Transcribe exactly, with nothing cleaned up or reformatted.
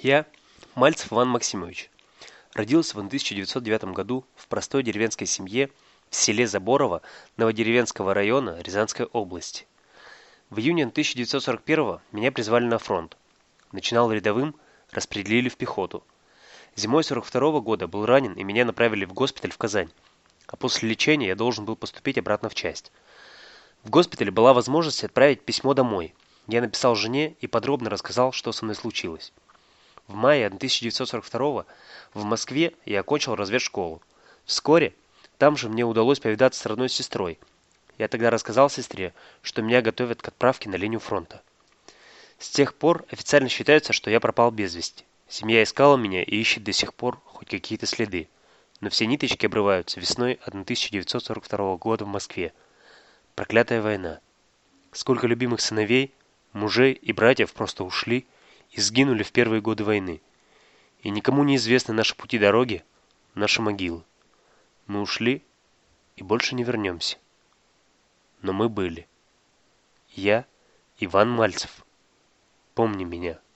Я, Мальцев Иван Максимович, родился в тысяча девятьсот девятом году в простой деревенской семье в селе Заборово Новодеревенского района Рязанской области. В июне тысяча девятьсот сорок первого меня призвали на фронт. Начинал рядовым, распределили в пехоту. Зимой сорок второго года был ранен и меня направили в госпиталь в Казань, а после лечения я должен был поступить обратно в часть. В госпитале была возможность отправить письмо домой. Я написал жене и подробно рассказал, что со мной случилось. В мае тысяча девятьсот сорок второго в Москве я окончил разведшколу. Вскоре там же мне удалось повидаться с родной сестрой. Я тогда рассказал сестре, что меня готовят к отправке на линию фронта. С тех пор официально считается, что я пропал без вести. Семья искала меня и ищет до сих пор хоть какие-то следы. Но все ниточки обрываются весной тысяча девятьсот сорок второго года в Москве. Проклятая война. Сколько любимых сыновей, мужей и братьев просто ушли и сгинули в первые годы войны. И никому не известны наши пути дороги, наши могилы. Мы ушли и больше не вернемся. Но мы были. Я, Иван Мальцев. Помни меня.